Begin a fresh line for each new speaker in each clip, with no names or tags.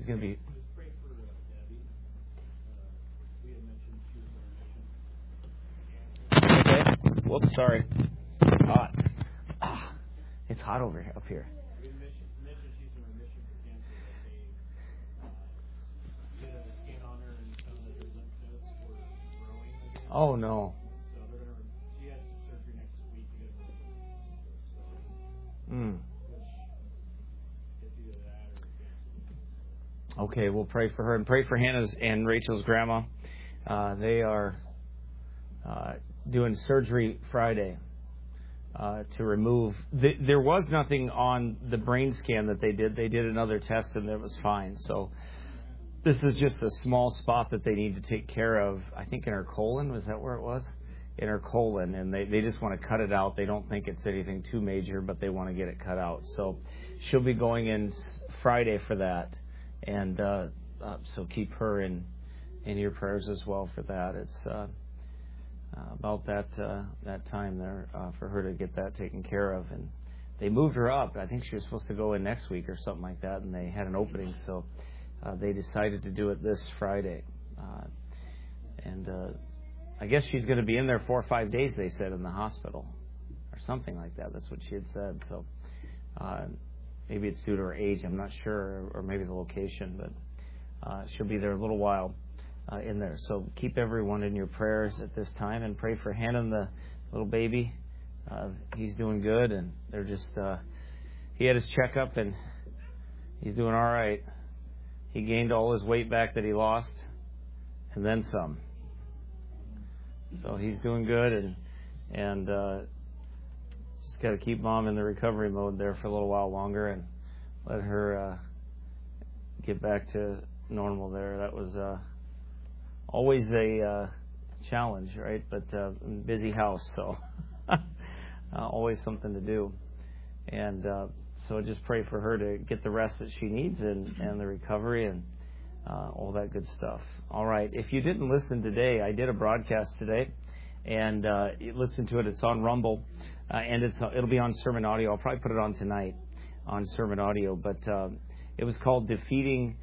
He's going to be... Okay. Whoops, sorry. It's hot. It's hot up here. Oh, no.
She has surgery next week to get her. It's either that or
Okay, we'll pray for her and pray for Hannah's and Rachel's grandma. They are doing surgery Friday to remove. There was nothing on the brain scan that they did. They did another test and it was fine. So this is just a small spot that they need to take care of. I think in her colon. Was that where it was? In her colon. And they just want to cut it out. They don't think it's anything too major, but they want to get it cut out. So she'll be going in Friday for that. And so keep her in your prayers as well for that. It's about that time there for her to get that taken care of. And they moved her up. I think she was supposed to go in next week or something like that, and they had an opening. So they decided to do it this Friday. And I guess she's going to be in there 4 or 5 days, they said, in the hospital or something like that. That's what she had said. So maybe it's due to her age. I'm not sure, or maybe the location, but she'll be there a little while in there. So keep everyone in your prayers at this time and pray for Hannah and the little baby. He's doing good, and they're just, he had his checkup and he's doing all right. He gained all his weight back that he lost and then some. So he's doing good, and just got to keep Mom in the recovery mode there for a little while longer and let her get back to normal there. That was always a challenge, right? But busy house, so always something to do. And so just pray for her to get the rest that she needs and the recovery and all that good stuff. All right. If you didn't listen today, I did a broadcast today, and you listen to it. It's on Rumble, and it'll be on Sermon Audio. I'll probably put it on tonight on Sermon Audio. But it was called Defeating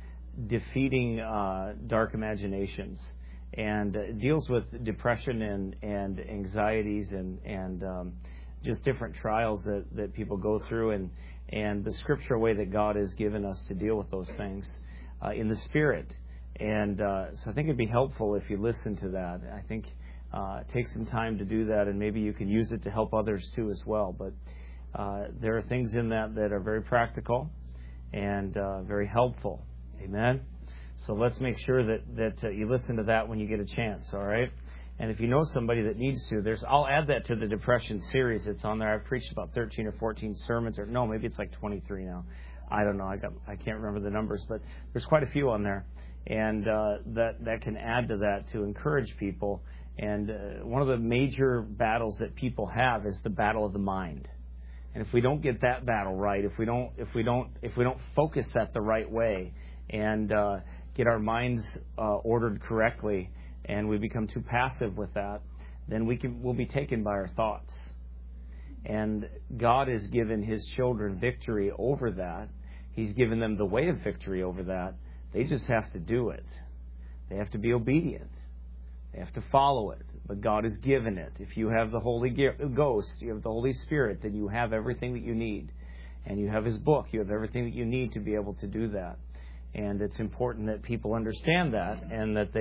Dark Imaginations, and it deals with depression and anxieties and just different trials that people go through, and the scriptural way that God has given us to deal with those things in the Spirit. And so I think it'd be helpful if you listen to that. I think take some time to do that, and maybe you can use it to help others too as well. But there are things in that are very practical and very helpful. Amen? So let's make sure that you listen to that when you get a chance, all right? And if you know somebody that needs to, I'll add that to the depression series. It's on there. I've preached about 13 or 14 sermons, or no, maybe it's like 23 now. I don't know. I can't remember the numbers, but there's quite a few on there, and that can add to that to encourage people. And one of the major battles that people have is the battle of the mind. And if we don't get that battle right, if we don't focus that the right way, and get our minds ordered correctly, and we become too passive with that, then we'll be taken by our thoughts. And God has given His children victory over that. He's given them the way of victory over that. They just have to do it. They have to be obedient. They have to follow it. But God has given it. If you have the Holy Ghost, you have the Holy Spirit, then you have everything that you need. And you have His book. You have everything that you need to be able to do that. And it's important that people understand that, and that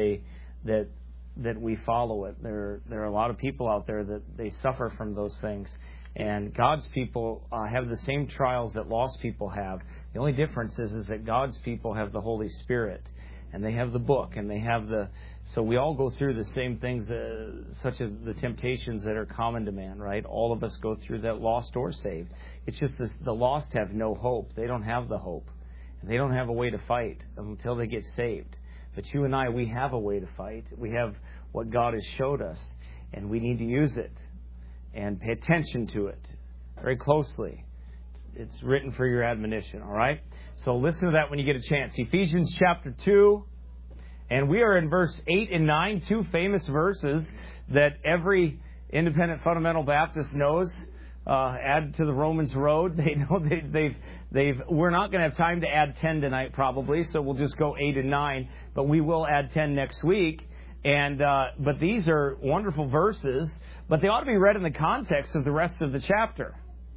that we follow it. There are a lot of people out there that they suffer from those things. And God's people have the same trials that lost people have. The only difference is that God's people have the Holy Spirit, and they have the book, and they have so we all go through the same things, such as the temptations that are common to man, right? All of us go through that, lost or saved. It's just the lost have no hope. They don't have the hope. They don't have a way to fight until they get saved. But you and I, we have a way to fight. We have what God has showed us, and we need to use it and pay attention to it very closely. It's written for your admonition, all right? So listen to that when you get a chance. Ephesians chapter 2, and we are in verse 8 and 9, two famous verses that every independent fundamental Baptist knows. add to the Romans road. They know they've. We're not going to have time to add 10 tonight probably, so we'll just go 8 and 9. But we will add 10 next week. And but these are wonderful verses, but they ought to be read in the context of the rest of the chapter.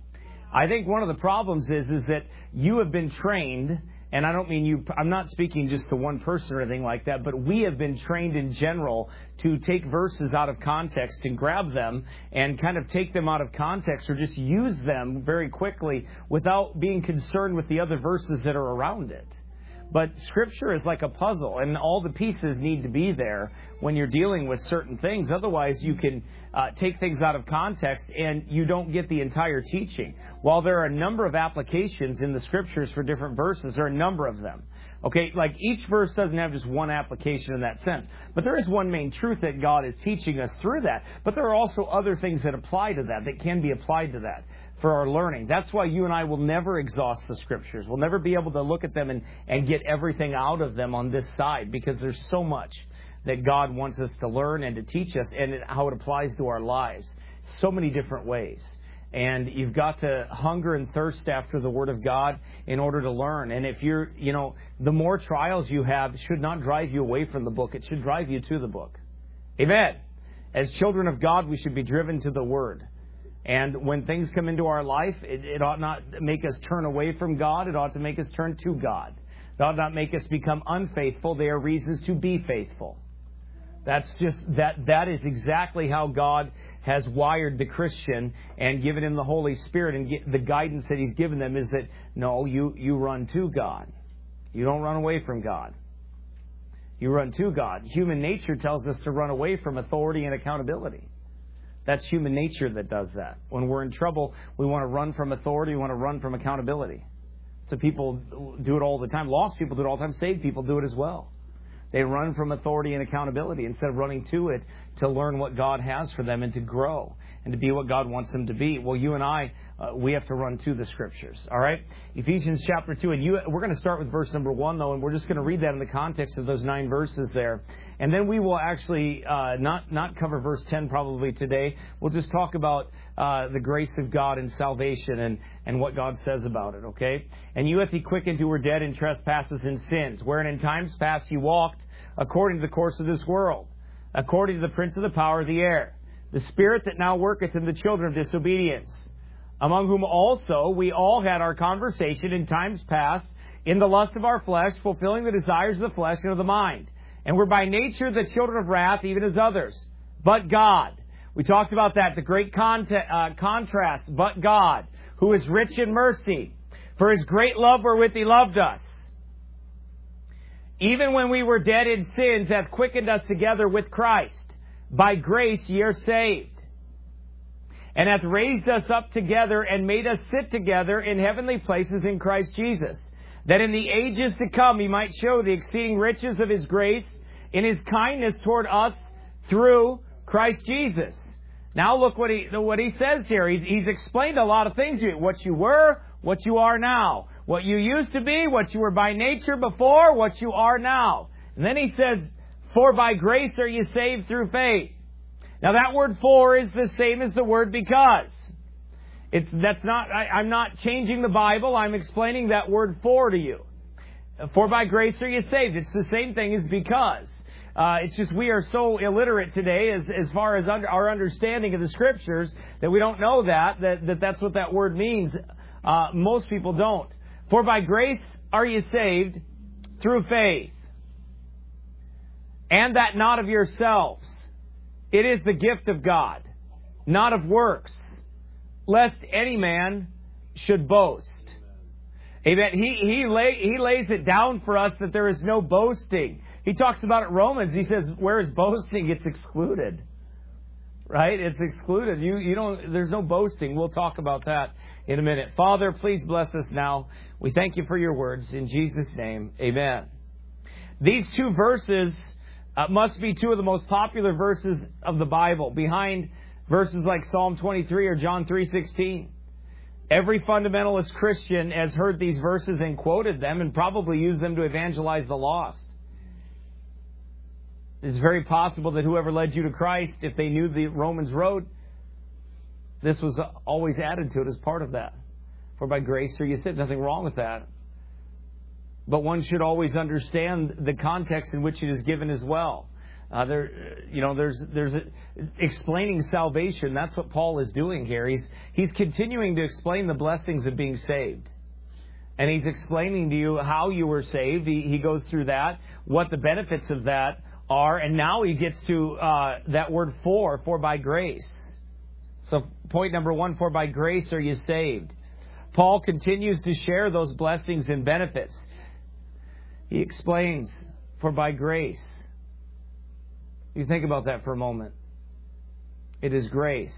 I think one of the problems is that you have been trained, and I don't mean you, I'm not speaking just to one person or anything like that, but we have been trained in general to take verses out of context and grab them and kind of take them out of context or just use them very quickly without being concerned with the other verses that are around it. But Scripture is like a puzzle, and all the pieces need to be there when you're dealing with certain things. Otherwise, you can take things out of context, and you don't get the entire teaching. While there are a number of applications in the Scriptures for different verses, there are a number of them. Okay, like each verse doesn't have just one application in that sense. But there is one main truth that God is teaching us through that. But there are also other things that apply to that can be applied to that for our learning. That's why you and I will never exhaust the Scriptures. We'll never be able to look at them and get everything out of them on this side, because there's so much that God wants us to learn and to teach us, and how it applies to our lives. So many different ways. And you've got to hunger and thirst after the Word of God in order to learn. And if you're, the more trials you have should not drive you away from the book. It should drive you to the book. Amen. As children of God, we should be driven to the Word. And when things come into our life, it ought not make us turn away from God. It ought to make us turn to God. It ought not make us become unfaithful. They are reasons to be faithful. That's just that is exactly how God has wired the Christian and given him the Holy Spirit, and the guidance that He's given them is that, no, you run to God. You don't run away from God. You run to God. Human nature tells us to run away from authority and accountability. That's human nature that does that. When we're in trouble, we want to run from authority. We want to run from accountability. So people do it all the time. Lost people do it all the time. Saved people do it as well. They run from authority and accountability instead of running to it to learn what God has for them and to grow and to be what God wants them to be. Well, you and I, we have to run to the Scriptures. All right? Ephesians chapter 2. And we're going to start with verse number 1, though, and we're just going to read that in the context of those 9 verses there. And then we will actually not cover verse 10 probably today. We'll just talk about the grace of God and salvation and what God says about it, okay? And you hath He quickened who were dead in trespasses and sins, wherein in times past you walked according to the course of this world, according to the prince of the power of the air, the spirit that now worketh in the children of disobedience, among whom also we all had our conversation in times past, in the lust of our flesh, fulfilling the desires of the flesh and of the mind. And we're by nature the children of wrath, even as others. But God. We talked about that, the great contrast. But God, who is rich in mercy, for His great love wherewith He loved us, even when we were dead in sins, hath quickened us together with Christ. By grace ye are saved. And hath raised us up together and made us sit together in heavenly places in Christ Jesus, that in the ages to come He might show the exceeding riches of His grace in His kindness toward us through Christ Jesus. Now look what he says here. He's explained a lot of things to you. What you were, what you are now. What you used to be, what you were by nature before, what you are now. And then he says, for by grace are you saved through faith. Now that word for is the same as the word because. I'm not changing the Bible. I'm explaining that word for to you. For by grace are you saved. It's the same thing as because. It's just we are so illiterate today as far as our understanding of the Scriptures that we don't know that's what that word means. Most people don't. For by grace are you saved through faith. And that not of yourselves. It is the gift of God, not of works, lest any man should boast. Amen. He lays it down for us that there is no boasting. He talks about it in Romans. He says, where is boasting? It's excluded. Right? It's excluded. There's no boasting. We'll talk about that in a minute. Father, please bless us now. We thank you for your words. In Jesus' name, amen. These 2 verses must be 2 of the most popular verses of the Bible, behind verses like Psalm 23 or John 3:16. Every fundamentalist Christian has heard these verses and quoted them and probably used them to evangelize the lost. It's very possible that whoever led you to Christ, if they knew the Romans road, This was always added to it as part of that. For by grace are you saved. Nothing wrong with that. But one should always understand the context in which it is given as well. There's explaining salvation. That's what Paul is doing here. He's continuing to explain the blessings of being saved. And he's explaining to you how you were saved. He goes through that, what the benefits of that are. And now he gets to that word for by grace. So point number 1, for by grace are you saved. Paul continues to share those blessings and benefits. He explains, for by grace. You think about that for a moment. It is grace.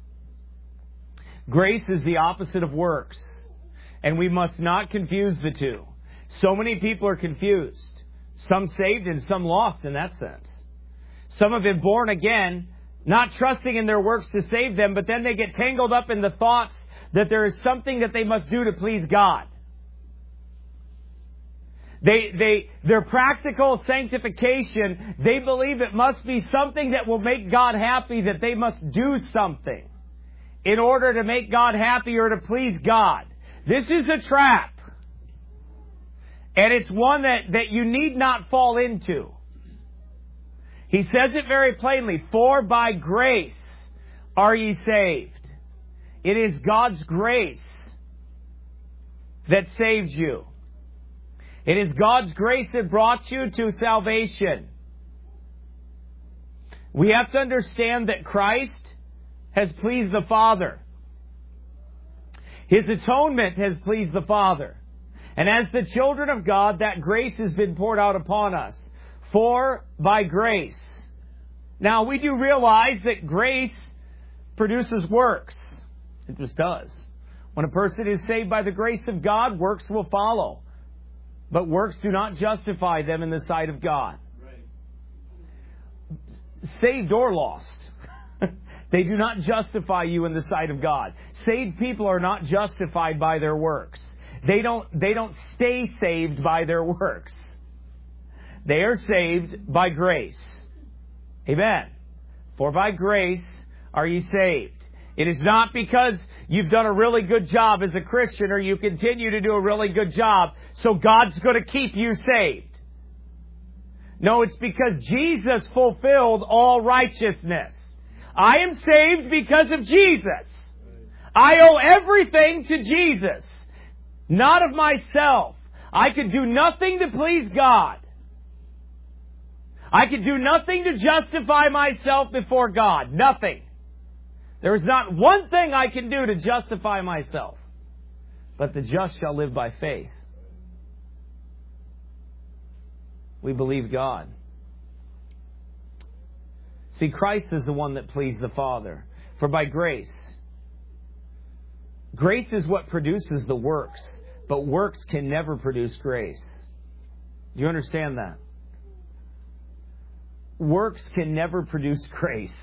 Grace is the opposite of works. And we must not confuse the two. So many people are confused. Some saved and some lost in that sense. Some have been born again, not trusting in their works to save them, but then they get tangled up in the thoughts that there is something that they must do to please God. Their practical sanctification, they believe it must be something that will make God happy, that they must do something in order to make God happy or to please God. This is a trap. And it's one that you need not fall into. He says it very plainly, for by grace are ye saved. It is God's grace that saves you. It is God's grace that brought you to salvation. We have to understand that Christ has pleased the Father. His atonement has pleased the Father. And as the children of God, that grace has been poured out upon us. For by grace. Now, we do realize that grace produces works. It just does. When a person is saved by the grace of God, works will follow. But works do not justify them in the sight of God. Right. Saved or lost. They do not justify you in the sight of God. Saved people are not justified by their works. They don't stay saved by their works. They are saved by grace. Amen. For by grace are ye saved. It is not because you've done a really good job as a Christian or you continue to do a really good job, so God's going to keep you saved. No, it's because Jesus fulfilled all righteousness. I am saved because of Jesus. I owe everything to Jesus, not of myself. I could do nothing to please God. I could do nothing to justify myself before God. Nothing. There is not one thing I can do to justify myself. But the just shall live by faith. We believe God. See, Christ is the one that pleased the Father. For by grace. Grace is what produces the works. But works can never produce grace. Do you understand that? Works can never produce grace.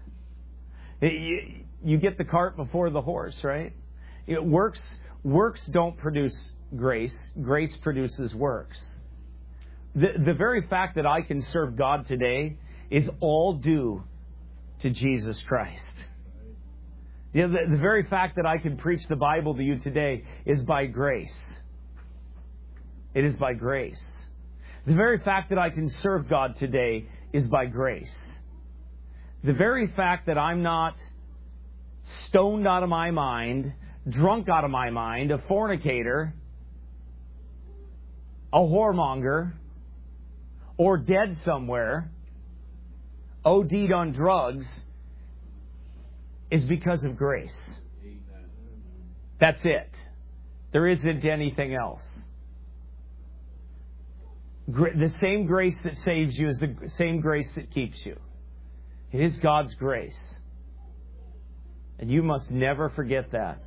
You get the cart before the horse, right? Works don't produce grace. Grace produces works. The very fact that I can serve God today is all due to Jesus Christ. The very fact that I can preach the Bible to you today is by grace. It is by grace. The very fact that I can serve God today is by grace. The very fact that I'm not stoned out of my mind, drunk out of my mind, a fornicator, a whoremonger, or dead somewhere, OD'd on drugs, is because of grace. That's it. There isn't anything else. The same grace that saves you is the same grace that keeps you. It is God's grace. And you must never forget that.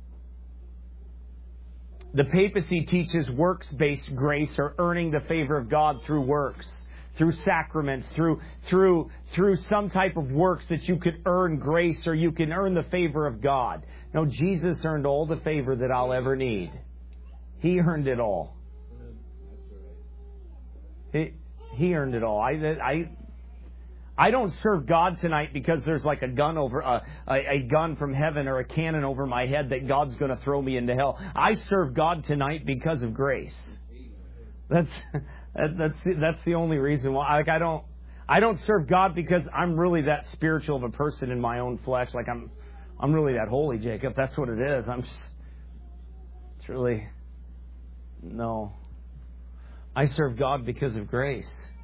The papacy teaches works-based grace, or earning the favor of God through works, through sacraments, through some type of works that you could earn grace or you can earn the favor of God. No, Jesus earned all the favor that I'll ever need. He earned it all. He earned it all. I I don't serve God tonight because there's like a gun over a gun from heaven or a cannon over my head that God's going to throw me into hell. I serve God tonight because of grace. That's the only reason why. Like I don't serve God because I'm really that spiritual of a person in my own flesh. Like I'm really that holy, Jacob. That's what it is. It's really no. I serve God because of grace.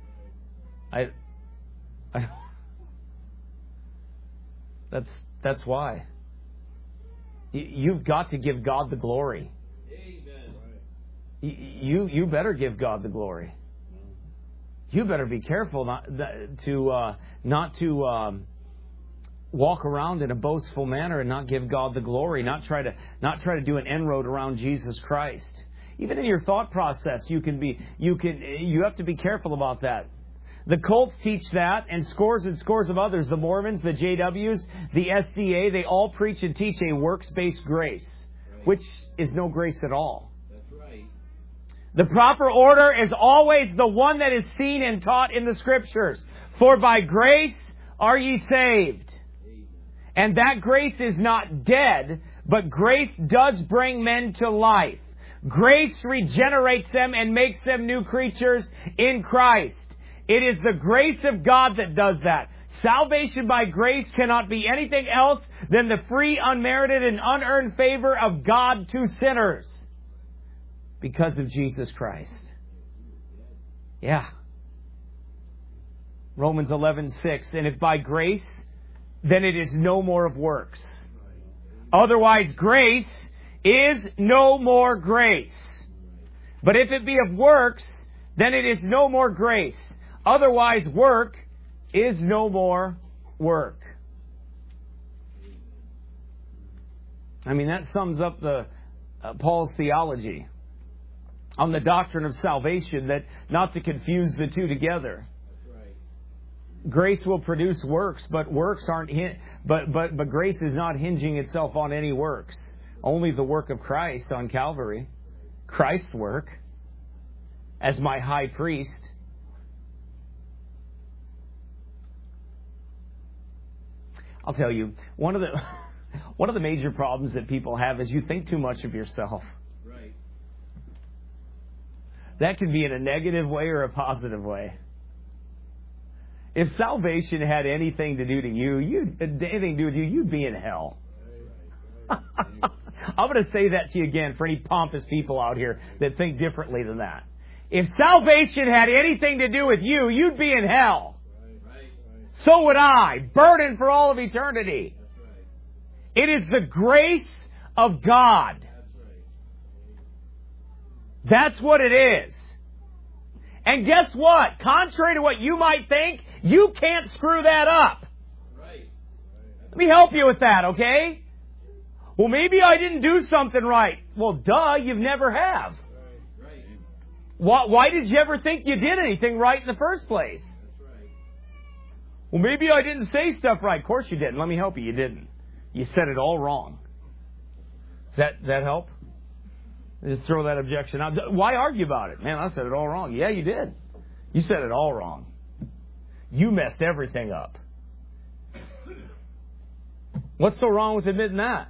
That's why. You've got to give God the glory. Amen. You better give God the glory. You better be careful not to walk around in a boastful manner and not give God the glory. Not try to do an inroad around Jesus Christ. Even in your thought process, you have to be careful about that. The cults teach that, and scores of others. The Mormons, the JWs, the SDA, they all preach and teach a works-based grace, which is no grace at all. That's right. The proper order is always the one that is seen and taught in the Scriptures. For by grace are ye saved. And that grace is not dead, but grace does bring men to life. Grace regenerates them and makes them new creatures in Christ. It is the grace of God that does that. Salvation by grace cannot be anything else than the free, unmerited, and unearned favor of God to sinners because of Jesus Christ. Yeah. Romans 11:6. And if by grace, then it is no more of works. Otherwise, grace is no more grace. But if it be of works, then it is no more grace. Otherwise, work is no more work. I mean, that sums up the Paul's theology on the doctrine of salvation, that not to confuse the two together. That's right. Grace will produce works, but works aren't. But grace is not hinging itself on any works. Only the work of Christ on Calvary, Christ's work as my high priest. I'll tell you, one of the major problems that people have is you think too much of yourself. Right. That can be in a negative way or a positive way. If salvation had anything to do to you, you'd be in hell. Right. I'm going to say that to you again for any pompous people out here that think differently than that. If salvation had anything to do with you, you'd be in hell. So would I, burdened for all of eternity. It is the grace of God. That's what it is. And guess what? Contrary to what you might think, you can't screw that up. Let me help you with that, okay? Well, maybe I didn't do something right. Well, duh, you've never have. Why did you ever think you did anything right in the first place? Well, maybe I didn't say stuff right. Of course you didn't. Let me help you. You didn't. You said it all wrong. Does that help? Just throw that objection out. Why argue about it? Man, I said it all wrong. Yeah, you did. You said it all wrong. You messed everything up. What's so wrong with admitting that?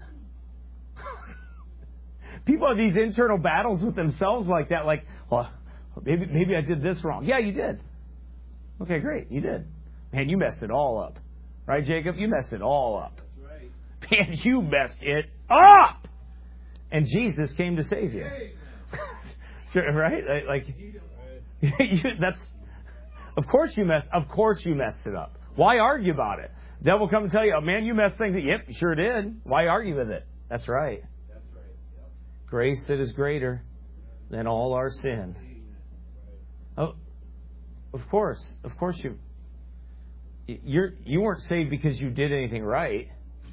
People have these internal battles with themselves like that. Like, well, maybe I did this wrong. Yeah, you did. Okay, great. You did. Man, you messed it all up. Right, Jacob? You messed it all up. That's right. Man, you messed it up! And Jesus came to save you. Right? Like, that's... Of course you messed it up. Why argue about it? The devil come and tell you, oh, man, you messed things up. Yep, you sure did. Why argue with it? That's right. That's right. Yep. Grace that is greater than all our sin. Oh, of course you weren't saved because you did anything right.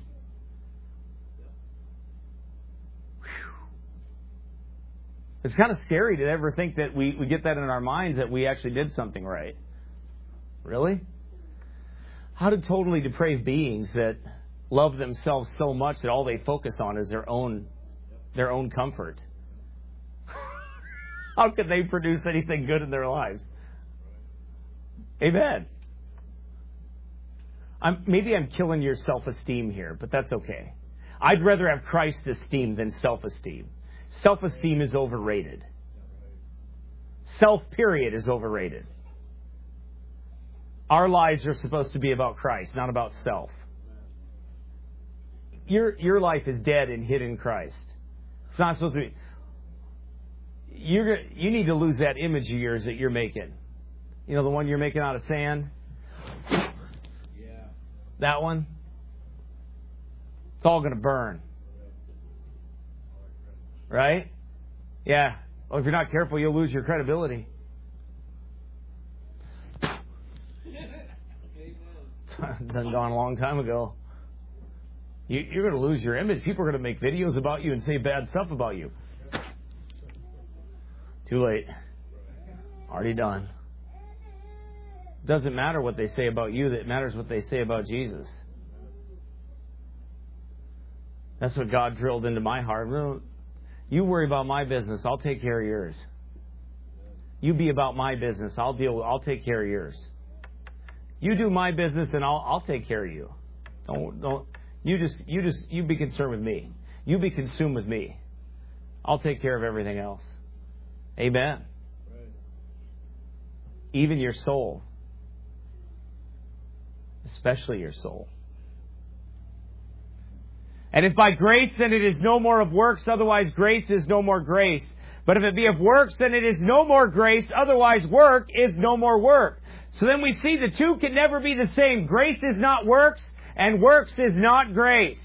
Whew. It's kind of scary to ever think that we get that in our minds that we actually did something right. Really? How do totally depraved beings that love themselves so much that all they focus on is their own comfort? How could they produce anything good in their lives? Amen. maybe I'm killing your self-esteem here, but that's okay. I'd rather have Christ's esteem than self-esteem. Self-esteem is overrated. Self, period, is overrated. Our lives are supposed to be about Christ, not about self. Your life is dead and hid in Christ. It's not supposed to be. You need to lose that image of yours that you're making. You know, the one you're making out of sand? Yeah. That one? It's all going to burn. Right? Yeah. Well, if you're not careful, you'll lose your credibility. Done gone a long time ago. You're going to lose your image. People are going to make videos about you and say bad stuff about you. Too late. Already done. Doesn't matter what they say about you. It matters what they say about Jesus. That's what God drilled into my heart. You worry about my business. I'll take care of yours. You be about my business. I'll take care of yours. You do my business and I'll take care of you. Don't. You be concerned with me. You be consumed with me. I'll take care of everything else. Amen. Right. Even your soul. Especially your soul. And if by grace, then it is no more of works, otherwise grace is no more grace. But if it be of works, then it is no more grace, otherwise work is no more work. So then we see the two can never be the same. Grace is not works, and works is not grace.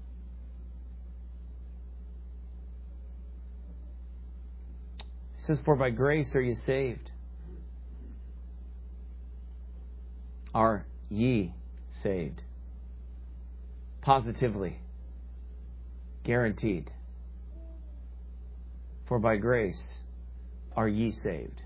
It says, for by grace are you saved. Are ye saved? Positively. Guaranteed. For by grace are ye saved.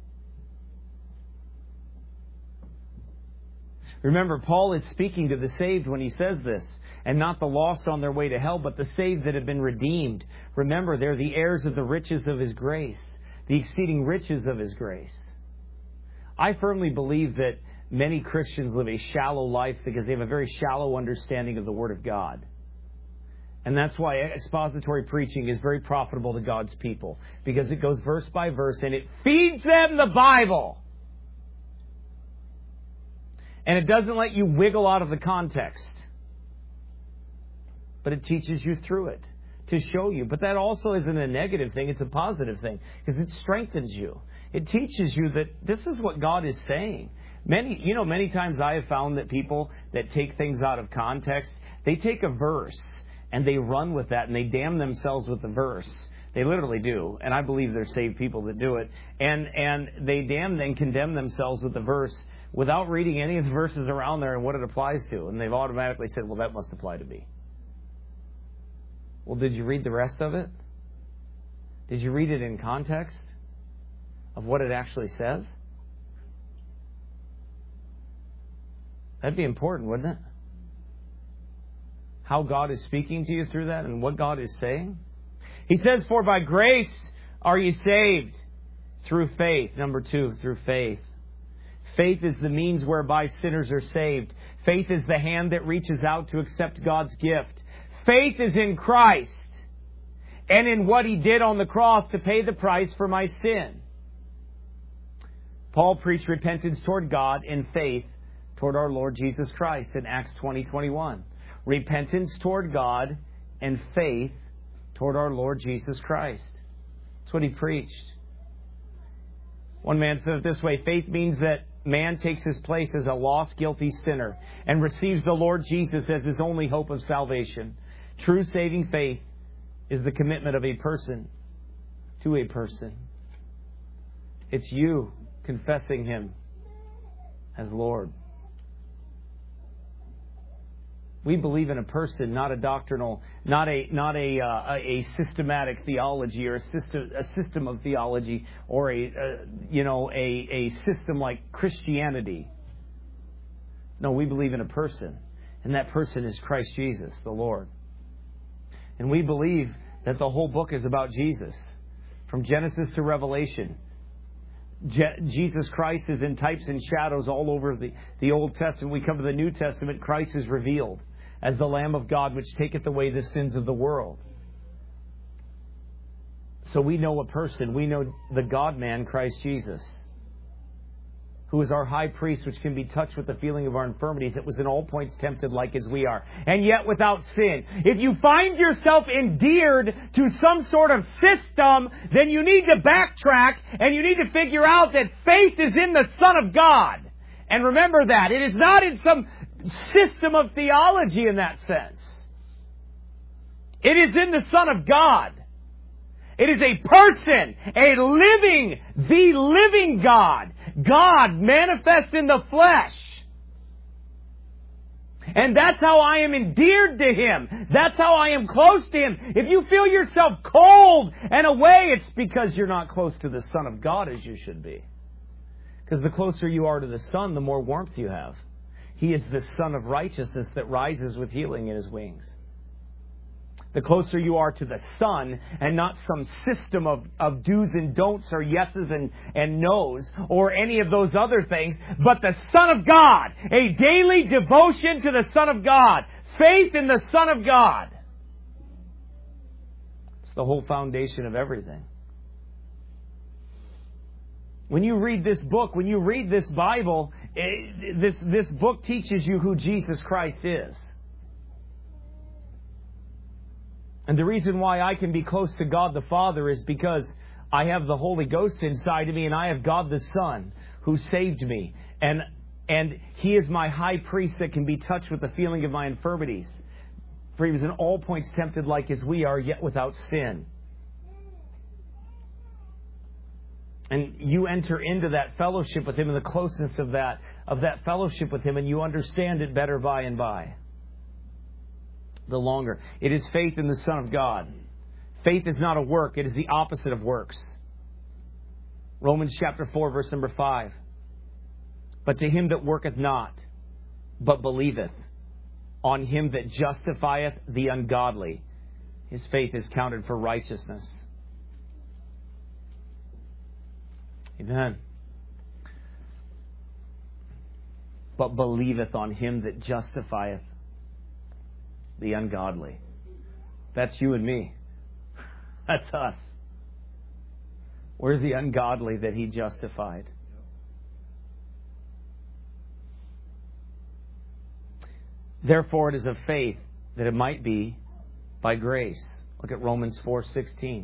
Remember, Paul is speaking to the saved when he says this, and not the lost on their way to hell, but the saved that have been redeemed. Remember, they're the heirs of the riches of His grace, the exceeding riches of His grace. I firmly believe that many Christians live a shallow life because they have a very shallow understanding of the Word of God. And that's why expository preaching is very profitable to God's people, because it goes verse by verse and it feeds them the Bible. And it doesn't let you wiggle out of the context. But it teaches you through it to show you. But that also isn't a negative thing. It's a positive thing because it strengthens you. It teaches you that this is what God is saying. Many times I have found that people that take things out of context, they take a verse and they run with that and they damn themselves with the verse. They literally do. And I believe there's saved people that do it. And they damn and condemn themselves with the verse without reading any of the verses around there and what it applies to. And they've automatically said, well, that must apply to me. Well, did you read the rest of it? Did you read it in context of what it actually says? That'd be important, wouldn't it? How God is speaking to you through that and what God is saying. He says, for by grace are ye saved through faith. Number 2, through faith. Faith is the means whereby sinners are saved. Faith is the hand that reaches out to accept God's gift. Faith is in Christ and in what He did on the cross to pay the price for my sin. Paul preached repentance toward God and faith toward our Lord Jesus Christ in Acts 20:21. Repentance toward God and faith toward our Lord Jesus Christ. That's what he preached. One man said it this way: faith means that man takes his place as a lost, guilty sinner and receives the Lord Jesus as his only hope of salvation. True saving faith is the commitment of a person to a person. It's you confessing Him as Lord. We believe in a person, not a doctrinal, not a systematic theology or a system of theology or a system like Christianity. No, we believe in a person, and that person is Christ Jesus, the Lord. And we believe that the whole book is about Jesus, from Genesis to Revelation. Jesus Christ is in types and shadows all over the Old Testament. We come to the New Testament, Christ is revealed as the Lamb of God which taketh away the sins of the world. So we know a person. We know the God-man, Christ Jesus, who is our high priest, which can be touched with the feeling of our infirmities, that was in all points tempted like as we are, and yet without sin. If you find yourself endeared to some sort of system, then you need to backtrack, and you need to figure out that faith is in the Son of God. And remember that. It is not in some system of theology in that sense. It is in the Son of God. It is a person, the living God. God manifest in the flesh. And that's how I am endeared to Him. That's how I am close to Him. If you feel yourself cold and away, it's because you're not close to the Son of God as you should be. Because the closer you are to the Son, the more warmth you have. He is the Son of righteousness that rises with healing in His wings. The closer you are to the Son, and not some system of do's and don'ts or yeses and no's or any of those other things, but the Son of God. A daily devotion to the Son of God. Faith in the Son of God. It's the whole foundation of everything. When you read this book, when you read this Bible, this book teaches you who Jesus Christ is. And the reason why I can be close to God the Father is because I have the Holy Ghost inside of me, and I have God the Son who saved me. And He is my high priest that can be touched with the feeling of my infirmities. For He was in all points tempted like as we are, yet without sin. And you enter into that fellowship with Him and the closeness of that fellowship with Him, and you understand it better by and by. The longer. It is faith in the Son of God. Faith is not a work. It is the opposite of works. Romans chapter 4, verse number 5. But to him that worketh not, but believeth on Him that justifieth the ungodly, his faith is counted for righteousness. Amen. But believeth on Him that justifieth the ungodly. That's you and me. That's us. We're the ungodly that He justified. Therefore it is of faith that it might be by grace. Look at Romans 4:16.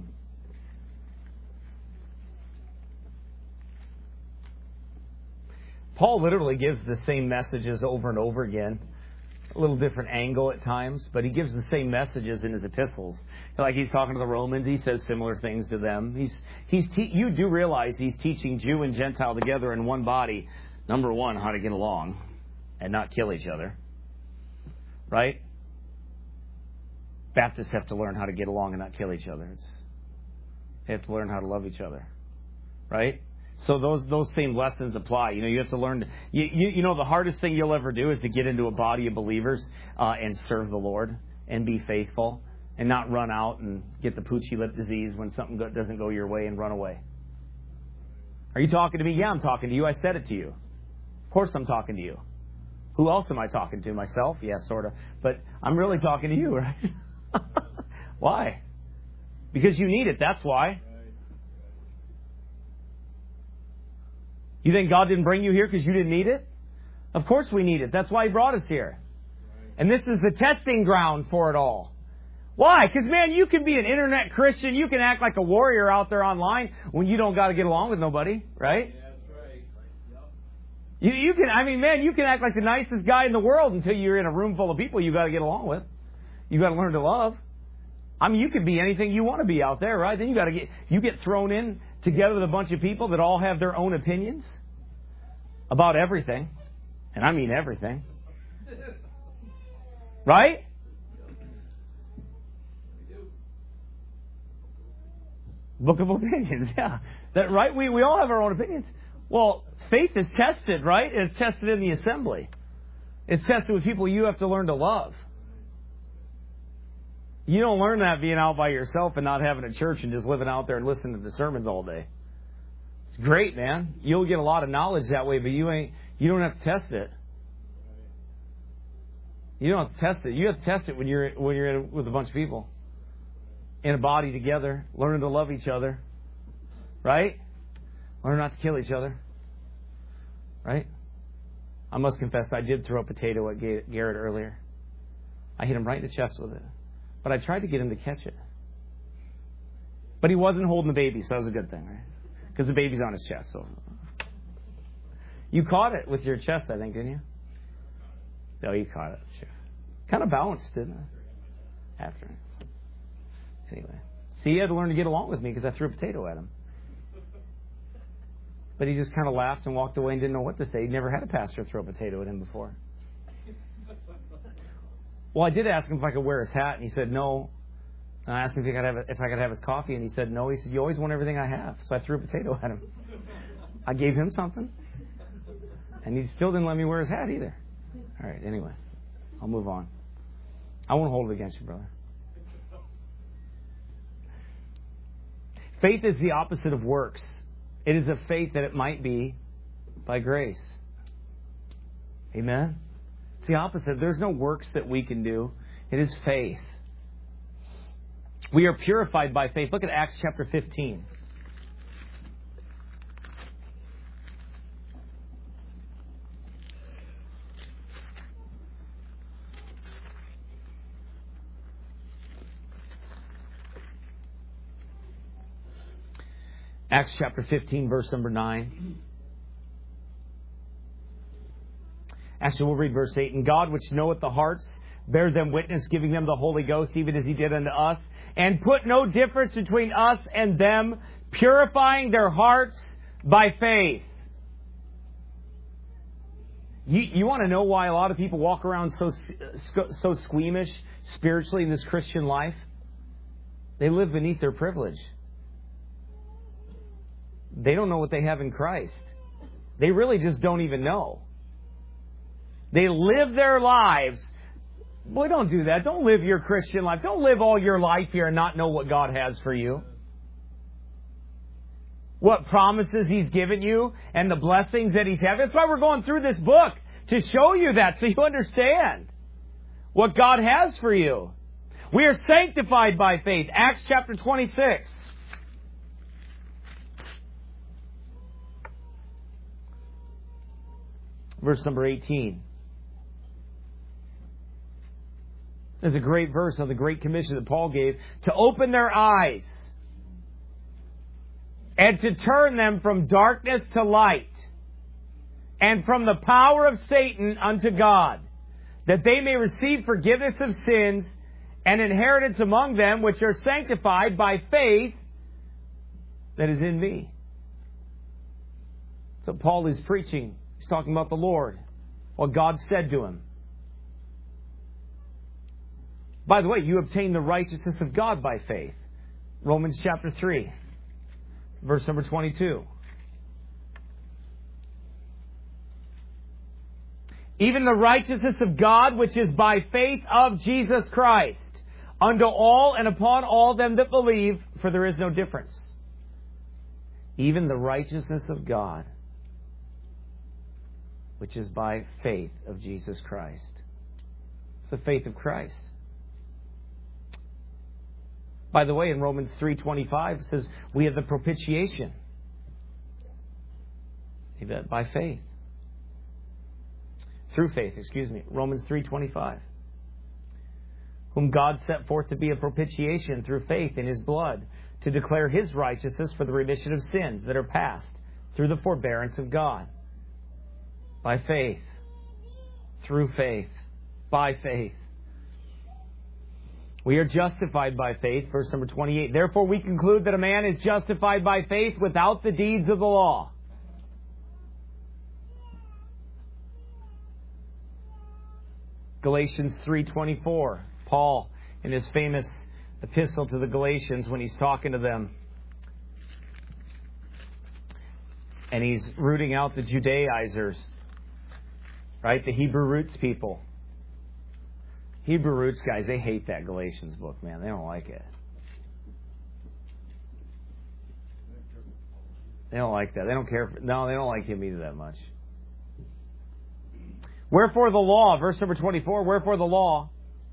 Paul literally gives the same messages over and over again. A little different angle at times, but he gives the same messages in his epistles. Like he's talking to the Romans, he says similar things to them. You do realize he's teaching Jew and Gentile together in one body. Number one, how to get along and not kill each other. Right? Baptists have to learn how to get along and not kill each other. They have to learn how to love each other. Right? So those same lessons apply. You have to learn. The hardest thing you'll ever do is to get into a body of believers and serve the Lord and be faithful and not run out and get the poochy lip disease when something doesn't go your way and run away. Are you talking to me? Yeah, I'm talking to you. I said it to you. Of course I'm talking to you. Who else am I talking to? Myself? Yeah, sort of. But I'm really talking to you, right? Why? Because you need it. That's why. You think God didn't bring you here because you didn't need it? Of course we need it. That's why He brought us here. And this is the testing ground for it all. Why? Because, man, you can be an internet Christian. You can act like a warrior out there online when you don't got to get along with nobody, right?
Yeah, that's right.
Yep. You can act like the nicest guy in the world until you're in a room full of people you got to get along with. You got to learn to love. You can be anything you want to be out there, right? Then you get thrown in together with a bunch of people that all have their own opinions about everything. And I mean everything. Right? Book of opinions, yeah. That right? We all have our own opinions. Well, faith is tested, right? It's tested in the assembly. It's tested with people you have to learn to love. You don't learn that being out by yourself and not having a church and just living out there and listening to the sermons all day. It's great, man. You'll get a lot of knowledge that way, but you don't have to test it. You don't have to test it. You have to test it when you're with a bunch of people. In a body together, learning to love each other. Right? Learn not to kill each other. Right? I must confess, I did throw a potato at Garrett earlier. I hit him right in the chest with it. But I tried to get him to catch it. But he wasn't holding the baby, so that was a good thing, right? Because the baby's on his chest. So you caught it with your chest, I think, didn't you? No, you caught it. Sure. Kind of balanced, didn't it? After. Anyway. See, he had to learn to get along with me because I threw a potato at him. But he just kind of laughed and walked away and didn't know what to say. He'd never had a pastor throw a potato at him before. Well, I did ask him if I could wear his hat, and he said no. And I asked him if I could have his coffee, and he said no. He said, you always want everything I have. So I threw a potato at him. I gave him something. And he still didn't let me wear his hat either. All right, anyway. I'll move on. I won't hold it against you, brother. Faith is the opposite of works. It is a faith that it might be by grace. Amen? It's the opposite. There's no works that we can do. It is faith. We are purified by faith. Look at Acts chapter 15. Acts chapter 15, verse number 9. Actually, we'll read verse 8. And God, which knoweth the hearts, bear them witness, giving them the Holy Ghost, even as He did unto us, and put no difference between us and them, purifying their hearts by faith. You want to know why a lot of people walk around so squeamish spiritually in this Christian life? They live beneath their privilege. They don't know what they have in Christ. They really just don't even know. They live their lives. Boy, don't do that. Don't live your Christian life. Don't live all your life here and not know what God has for you. What promises He's given you and the blessings that He's had. That's why we're going through this book, to show you that so you understand what God has for you. We are sanctified by faith. Acts chapter 26. Verse number 18. There's a great verse on the Great Commission that Paul gave, to open their eyes and to turn them from darkness to light and from the power of Satan unto God, that they may receive forgiveness of sins and inheritance among them which are sanctified by faith that is in me. So Paul is preaching. He's talking about the Lord, what God said to him. By the way, you obtain the righteousness of God by faith. Romans chapter 3, verse number 22. Even the righteousness of God, which is by faith of Jesus Christ, unto all and upon all them that believe, for there is no difference. Even the righteousness of God, which is by faith of Jesus Christ. It's the faith of Christ. By the way, in Romans 3:25, it says, we have the propitiation. By faith. Through faith, Romans 3:25. Whom God set forth to be a propitiation through faith in His blood, to declare His righteousness for the remission of sins that are past, through the forbearance of God. By faith. Through faith. By faith. We are justified by faith. Verse number 28. Therefore we conclude that a man is justified by faith without the deeds of the law. Galatians 3:24. Paul, in his famous epistle to the Galatians, when he's talking to them, and he's rooting out the Judaizers, right? The Hebrew roots people. Hebrew roots guys, they hate that Galatians book, man. They don't like it. They don't like that. They don't care. They don't like him either that much. Wherefore the law, verse number 24, wherefore the law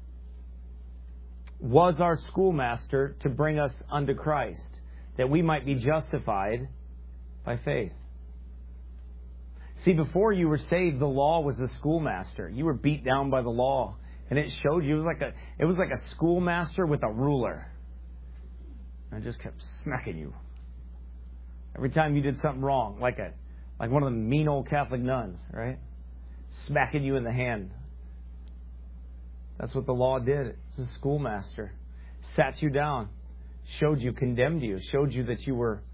was our schoolmaster to bring us unto Christ, that we might be justified by faith. See, before you were saved, the law was a schoolmaster. You were beat down by the law, and it showed you. It was like a schoolmaster with a ruler. And it just kept smacking you every time you did something wrong, like one of the mean old Catholic nuns, right? Smacking you in the hand. That's what the law did. It's a schoolmaster. Sat you down, showed you, condemned you, showed you that you were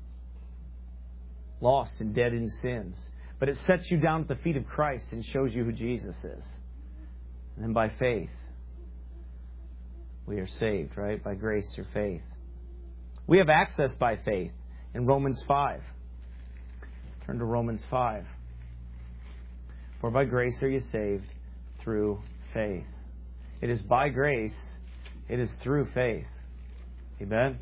lost and dead in sins. But it sets you down at the feet of Christ and shows you who Jesus is. And then by faith, we are saved, right? By grace through faith. We have access by faith in Romans 5. Turn to Romans 5. For by grace are you saved through faith. It is by grace. It is through faith. Amen?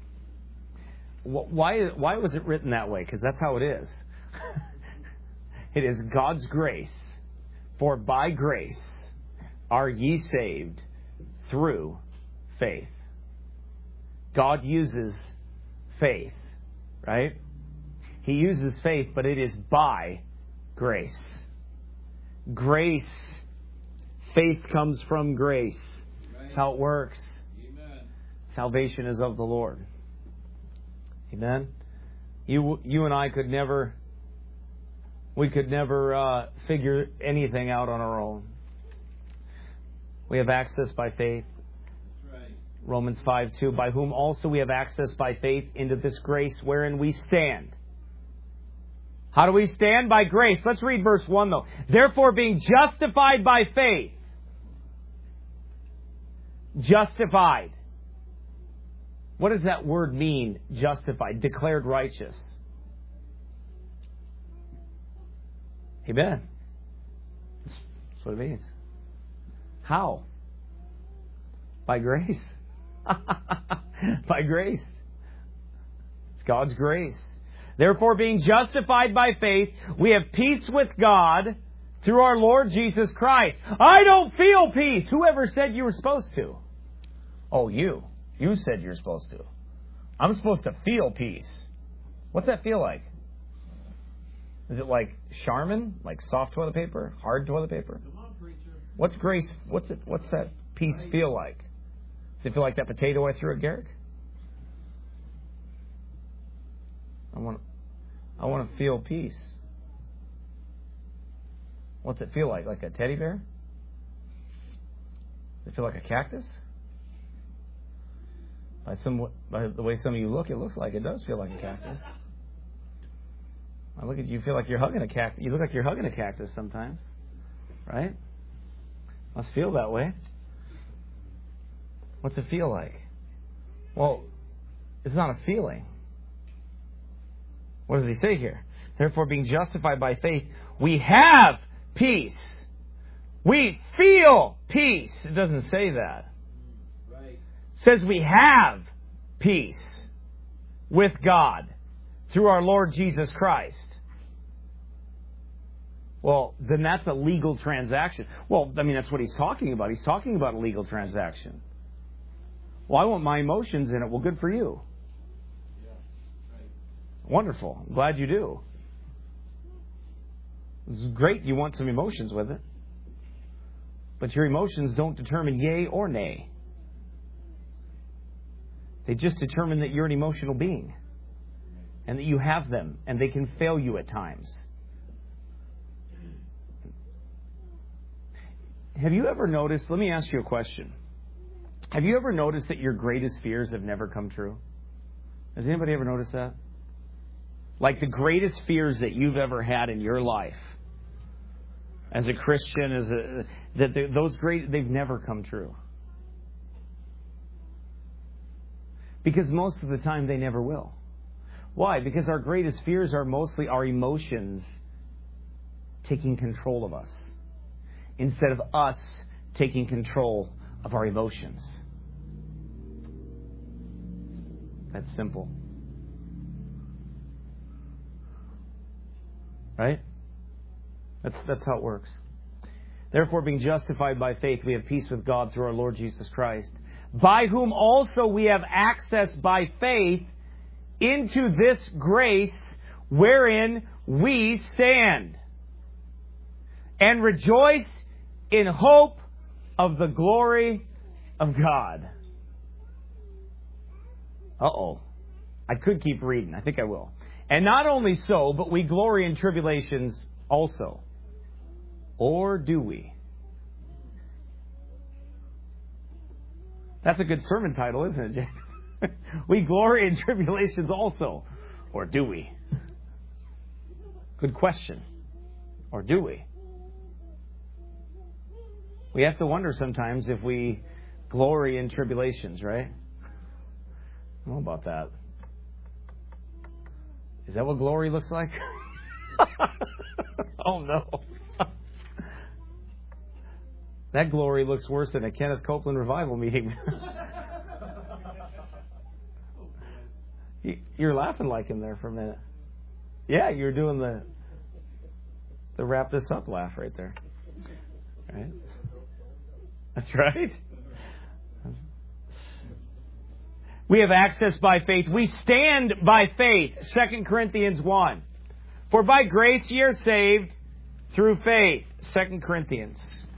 Why was it written that way? Because that's how it is. It is God's grace. For by grace are ye saved through faith. God uses faith, right? He uses faith, but it is by grace. Grace. Faith comes from grace. That's how it works. Amen. Salvation is of the Lord. Amen. You and I could never figure anything out on our own. We have access by faith. That's right. Romans 5:2, by whom also we have access by faith into this grace wherein we stand. How do we stand? By grace. Let's read verse 1 though. Therefore being justified by faith. Justified. What does that word mean, justified? Declared righteous. Amen. That's what it means. How? By grace. By grace. It's God's grace. Therefore, being justified by faith, we have peace with God through our Lord Jesus Christ. I don't feel peace. Whoever said you were supposed to? Oh, you. You said you're supposed to. I'm supposed to feel peace. What's that feel like? Is it like Charmin? Like soft toilet paper? Hard toilet paper?
Come on, preacher.
What's grace? What's that peace feel like? Does it feel like that potato I threw at Garrick? I want to feel peace. What's it feel like? Like a teddy bear? Does it feel like a cactus? By the way some of you look, it looks like it does feel like a cactus. I look at you, you feel like you're hugging a cactus. You look like you're hugging a cactus sometimes, right? Must feel that way. What's it feel like? Well, it's not a feeling. What does he say here? Therefore, being justified by faith, we have peace. We feel peace. It doesn't say that. Right. It says we have peace with God through our Lord Jesus Christ. Well, then that's a legal transaction. Well, I mean, that's what he's talking about. He's talking about a legal transaction. Well, I want my emotions in it. Well, good for you. Wonderful. I'm glad you do. It's great you want some emotions with it. But your emotions don't determine yay or nay. They just determine that you're an emotional being. And that you have them. And they can fail you at times. Have you ever noticed, let me ask you a question. Have you ever noticed that your greatest fears have never come true? Has anybody ever noticed that? Like the greatest fears that you've ever had in your life as a Christian, they've never come true. Because most of the time they never will. Why? Because our greatest fears are mostly our emotions taking control of us, instead of us taking control of our emotions. That's simple. Right? That's how it works. Therefore, being justified by faith, we have peace with God through our Lord Jesus Christ, by whom also we have access by faith into this grace wherein we stand, and rejoice in hope of the glory of God. Uh-oh. I could keep reading. I think I will. And not only so, but we glory in tribulations also. Or do we? That's a good sermon title, isn't it, Jay? We glory in tribulations also. Or do we? Good question. Or do we? We have to wonder sometimes if we glory in tribulations, right? I don't know about that. Is that what glory looks like? Oh, no. That glory looks worse than a Kenneth Copeland revival meeting. You're laughing like him there for a minute. Yeah, you're doing the wrap this up laugh right there. Right? That's right. We have access by faith. We stand by faith. 2 Corinthians 1. For by grace ye are saved through faith. 2 Corinthians.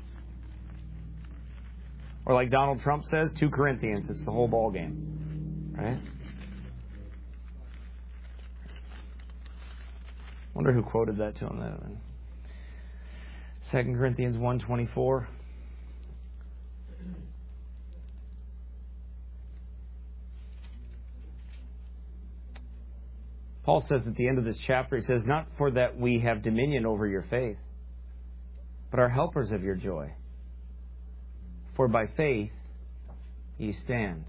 Or like Donald Trump says, 2 Corinthians. It's the whole ball game. Right? Wonder who quoted that to him. That 2 Corinthians 1:24. Paul says at the end of this chapter, he says, not for that we have dominion over your faith, but are helpers of your joy. For by faith ye stand.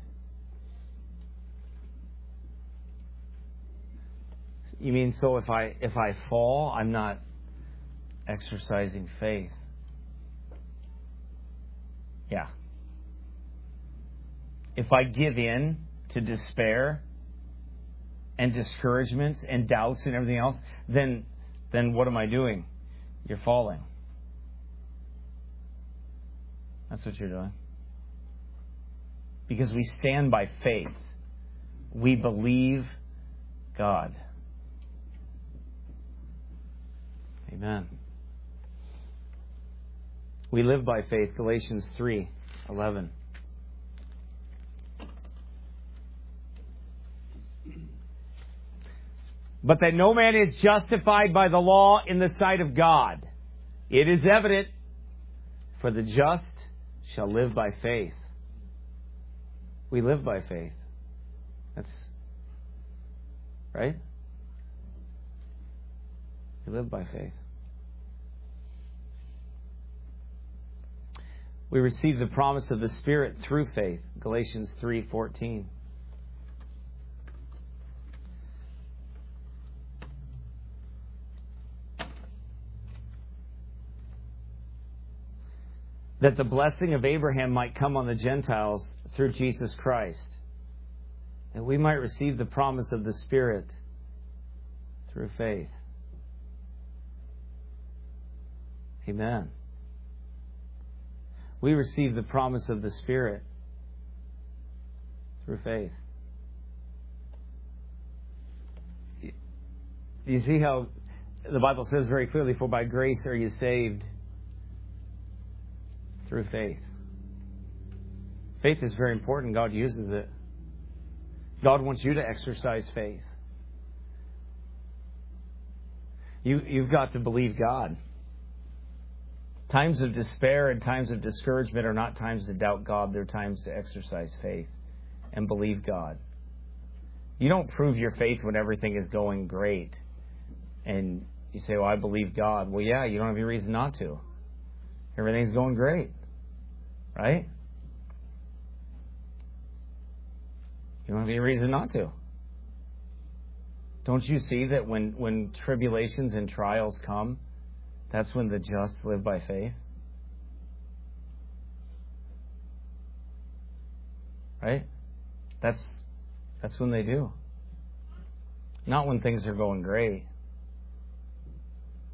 You mean so if I fall, I'm not exercising faith? Yeah. If I give in to despair and discouragements and doubts and everything else, then what am I doing? You're falling. That's what you're doing. Because we stand by faith. We believe God. Amen. We live by faith. Galatians 3:11. But that no man is justified by the law in the sight of God. It is evident, for the just shall live by faith. We live by faith. That's right? We live by faith. We receive the promise of the Spirit through faith. Galatians 3:14. That the blessing of Abraham might come on the Gentiles through Jesus Christ. That we might receive the promise of the Spirit through faith. Amen. We receive the promise of the Spirit through faith. You see how the Bible says very clearly, for by grace are you saved through faith. Faith is very important. God uses it. God wants you to exercise faith. You've got to believe God. Times of despair and times of discouragement are not times to doubt God. They're times to exercise faith and believe God. You don't prove your faith when everything is going great and you say, well, I believe God. Well, yeah, you don't have any reason not to. Everything's going great. Right? You don't have any reason not to. Don't you see that when tribulations and trials come, that's when the just live by faith? Right? That's when they do. Not when things are going great.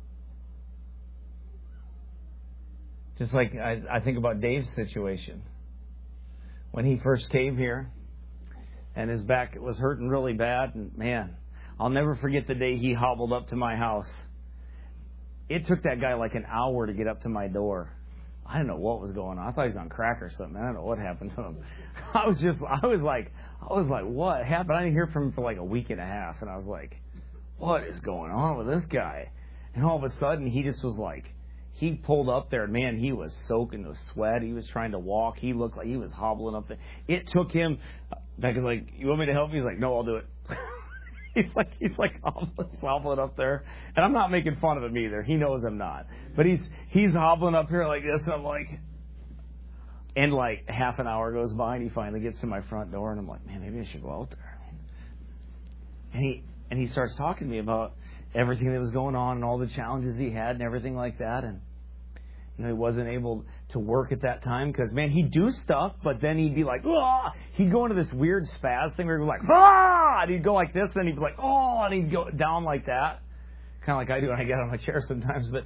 Just like I think about Dave's situation. When he first came here and his back was hurting really bad, and man, I'll never forget the day he hobbled up to my house. It took that guy like an hour to get up to my door. I didn't know what was going on. I thought he was on crack or something. I don't know what happened to him. I was like, what happened? I didn't hear from him for like a week and a half, and I was like, what is going on with this guy? And all of a sudden, he just was like, he pulled up there, and man, he was soaking with sweat. He was trying to walk. He looked like he was hobbling up there. It took him. Becca's like, you want me to help you? He's like, no, I'll do it. He's like hobbling up there, and I'm not making fun of him either. He knows I'm not, but he's hobbling up here like this, and I'm like, and like half an hour goes by, and he finally gets to my front door, and I'm like, man, maybe I should go out there. And he starts talking to me about everything that was going on and all the challenges he had and everything like that, and he wasn't able to work at that time because, man, he'd do stuff, but then he'd be like, ah! He'd go into this weird spaz thing where he'd be like, ah! And he'd go like this, and he'd be like, oh! And he'd go down like that. Kind of like I do when I get out of my chair sometimes. But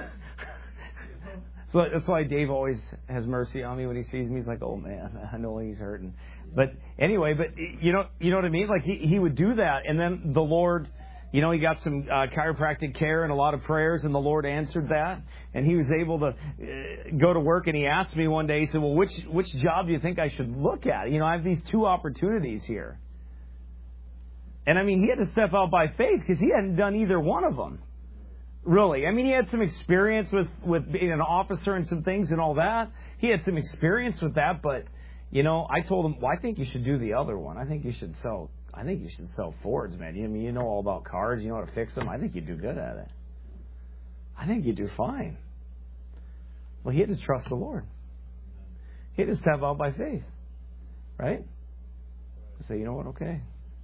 so that's why Dave always has mercy on me when he sees me. He's like, oh, man, I know he's hurting. But anyway, you know what I mean? Like he would do that, and then the Lord... he got some chiropractic care and a lot of prayers, and the Lord answered that. And he was able to go to work, and he asked me one day, he said, well, which job do you think I should look at? I have these two opportunities here. And, he had to step out by faith because he hadn't done either one of them, really. He had some experience with being an officer and some things and all that. He had some experience with that, but, I told him, well, I think you should do the other one. I think you should sell Fords, man. You know all about cars. You know how to fix them. I think you'd do good at it. I think you'd do fine. Well, he had to trust the Lord. He had to step out by faith. Right? Say, you know what? Okay.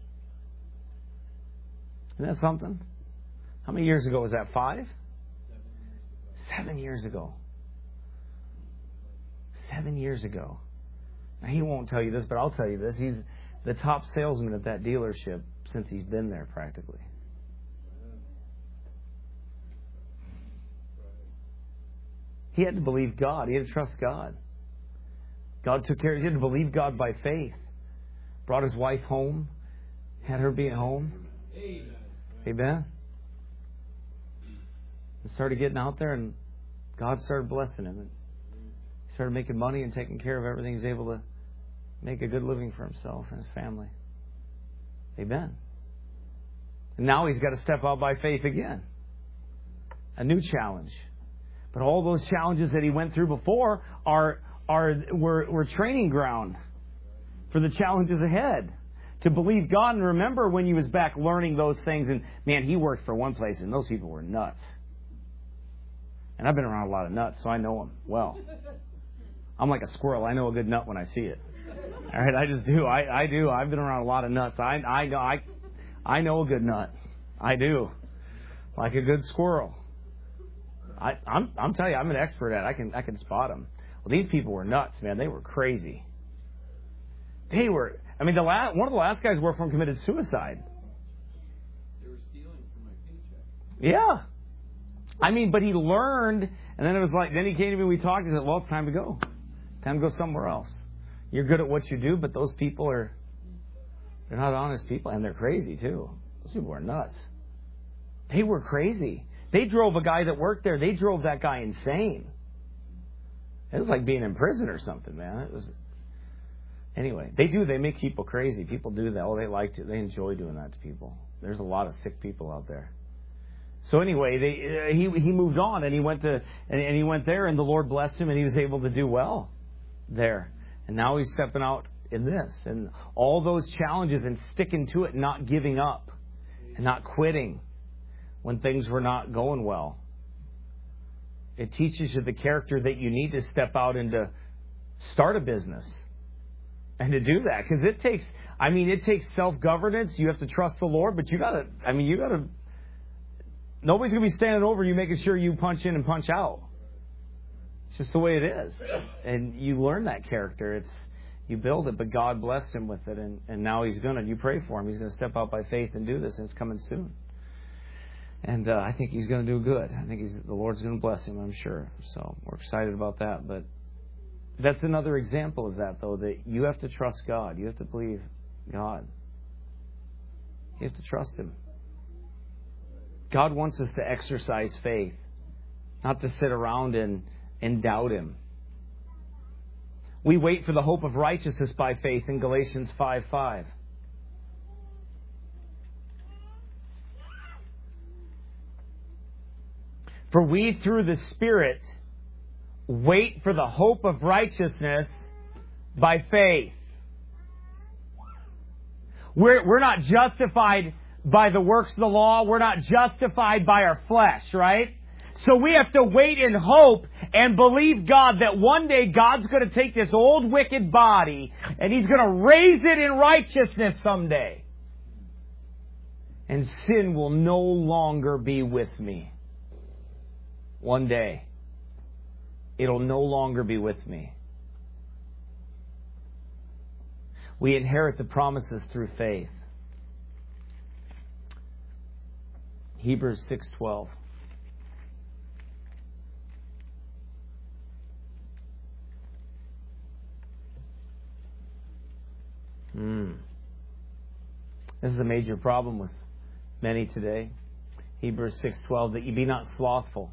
Isn't that something? How many years ago was that? 5? 7 years ago. 7 years ago. Now, he won't tell you this, but I'll tell you this. He's the top salesman at that dealership since he's been there, practically. He had to believe God. He had to trust God. God took care of him. He had to believe God by faith. Brought his wife home. Had her be at home. Amen. And started getting out there, and God started blessing him. And he started making money and taking care of everything. He's able to make a good living for himself and his family. Amen. And now he's got to step out by faith again. A new challenge. But all those challenges that he went through before were training ground for the challenges ahead. To believe God and remember when he was back learning those things. And man, he worked for one place and those people were nuts. And I've been around a lot of nuts, so I know them well. I'm like a squirrel. I know a good nut when I see it. All right, I just do. I do. I've been around a lot of nuts. I know a good nut. I do. Like a good squirrel. I'm telling you, I'm an expert at it. I can spot them. Well, these people were nuts, man. They were crazy. They were. One of the last guys worked for him committed suicide.
They were stealing from my paycheck.
Yeah. But he learned, and then it was like, then he came to me, we talked, he said, well, it's time to go. Time to go somewhere else. You're good at what you do, but those people they're not honest people, and they're crazy too. Those people are nuts. They were crazy. They drove a guy that worked there. They drove that guy insane. It was like being in prison or something, man. It was. Anyway, they make people crazy. People do that. Oh, they like to. They enjoy doing that to people. There's a lot of sick people out there. So anyway, he moved on and he went there, and the Lord blessed him, and he was able to do well there. And now he's stepping out in this and all those challenges and sticking to it, not giving up and not quitting when things were not going well. It teaches you the character that you need to step out and to start a business and to do that. Because it takes self-governance. You have to trust the Lord, but you gotta, nobody's going to be standing over you making sure you punch in and punch out. It's just the way it is. And you learn that character. You build it, but God blessed him with it. And now you pray for him. He's going to step out by faith and do this, and it's coming soon. And I think he's going to do good. I think the Lord's going to bless him, I'm sure. So we're excited about that. But that's another example of that, though, that you have to trust God. You have to believe God. You have to trust Him. God wants us to exercise faith, not to sit around and doubt Him. We wait for the hope of righteousness by faith in Galatians 5:5. For we, through the Spirit, wait for the hope of righteousness by faith. We're not justified by the works of the law. We're not justified by our flesh, right? So we have to wait in hope and believe God that one day God's going to take this old wicked body and He's going to raise it in righteousness someday. And sin will no longer be with me. One day, it'll no longer be with me. We inherit the promises through faith. Hebrews 6:12. This is a major problem with many today. Hebrews 6:12, that ye be not slothful.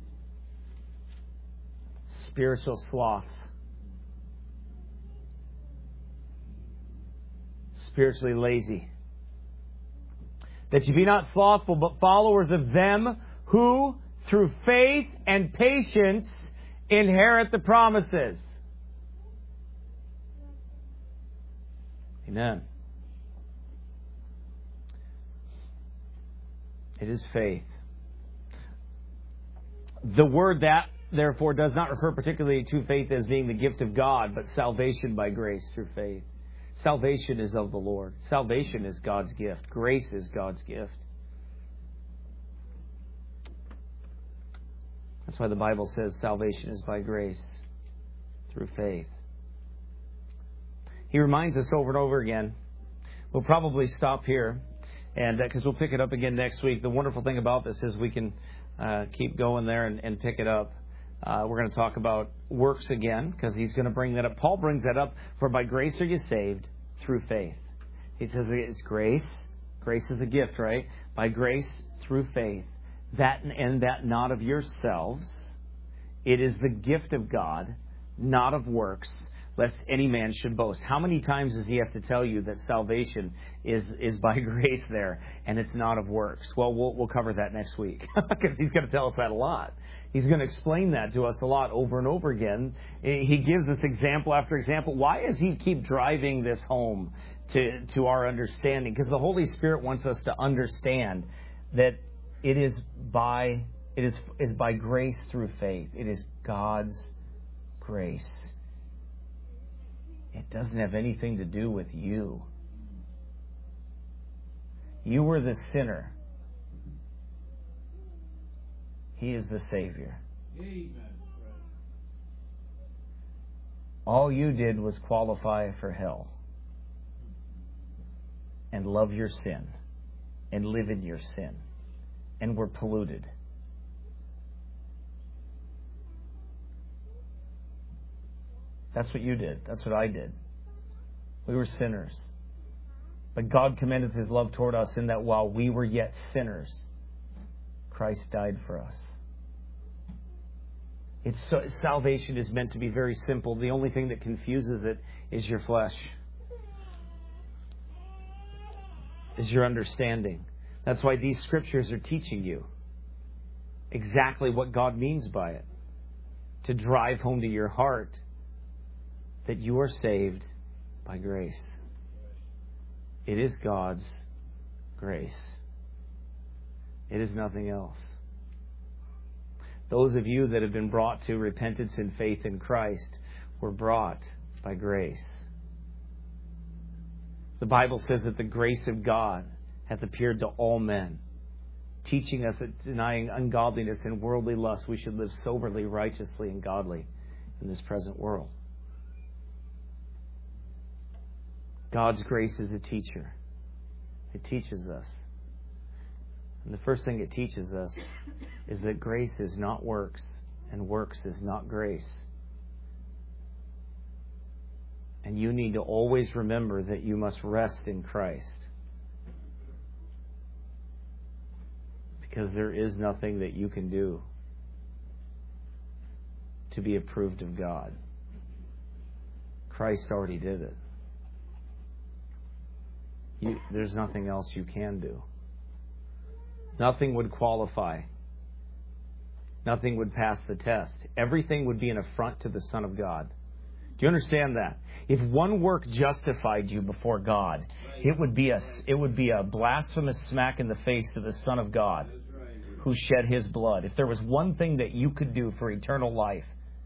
Spiritual sloths. Spiritually lazy. That you be not slothful, but followers of them who, through faith and patience, inherit the promises. Amen. It is faith. The word that, therefore, does not refer particularly to faith as being the gift of God, but salvation by grace through faith. Salvation is of the Lord. Salvation is God's gift. Grace is God's gift. That's why the Bible says salvation is by grace through faith. He reminds us over and over again. We'll probably stop here, and because we'll pick it up again next week. The wonderful thing about this is we can keep going there and pick it up. We're going to talk about works again, because he's going to bring that up. Paul brings that up. For by grace are you saved through faith. He says it's grace. Grace is a gift, right? By grace through faith. That and that not of yourselves. It is the gift of God, not of works, lest any man should boast. How many times does he have to tell you that salvation is by grace there, and it's not of works? Well, we'll cover that next week, because he's going to tell us that a lot. He's going to explain that to us a lot over and over again. He gives us example after example. Why does he keep driving this home to our understanding? Because the Holy Spirit wants us to understand that it is by grace through faith. It is God's grace. It doesn't have anything to do with you. You were the sinner. He is the Savior.
Amen.
All you did was qualify for hell and love your sin and live in your sin and were polluted. That's what you did. That's what I did. We were sinners. But God commendeth His love toward us in that while we were yet sinners, Christ died for us. Salvation is meant to be very simple. The only thing that confuses it is your flesh. Is your understanding. That's why these scriptures are teaching you exactly what God means by it. To drive home to your heart that you are saved by grace. It is God's grace. It is nothing else. Those of you that have been brought to repentance and faith in Christ were brought by grace. The Bible says that the grace of God hath appeared to all men, teaching us that denying ungodliness and worldly lust, we should live soberly, righteously, and godly in this present world. God's grace is a teacher. It teaches us. And the first thing it teaches us is that grace is not works, and works is not grace. And you need to always remember that you must rest in Christ. Because there is nothing that you can do to be approved of God. Christ already did it. There's nothing else you can do. Nothing would qualify. Nothing would pass the test. Everything would be an affront to the Son of God. Do you understand that? If one work justified you before God, it would be a blasphemous smack in the face to the Son of God who shed His blood. If there was one thing that you could do for eternal life,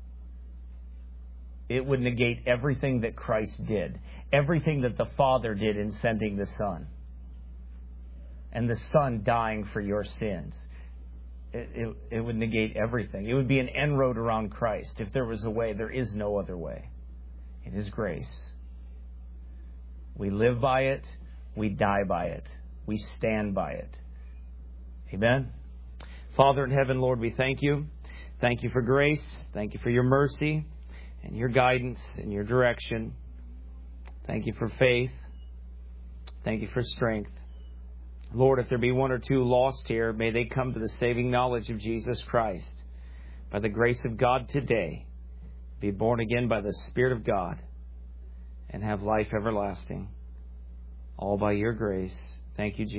it would negate everything that Christ did, everything that the Father did in sending the Son, and the Son dying for your sins. It would negate everything. It would be an inroad around Christ. If there was a way, there is no other way. It is grace. We live by it. We die by it. We stand by it. Amen? Father in heaven, Lord, we thank you. Thank you for grace. Thank you for your mercy and your guidance and your direction. Thank you for faith. Thank you for strength. Lord, if there be one or two lost here, may they come to the saving knowledge of Jesus Christ. By the grace of God today, be born again by the Spirit of God and have life everlasting. All by your grace. Thank you, Jesus.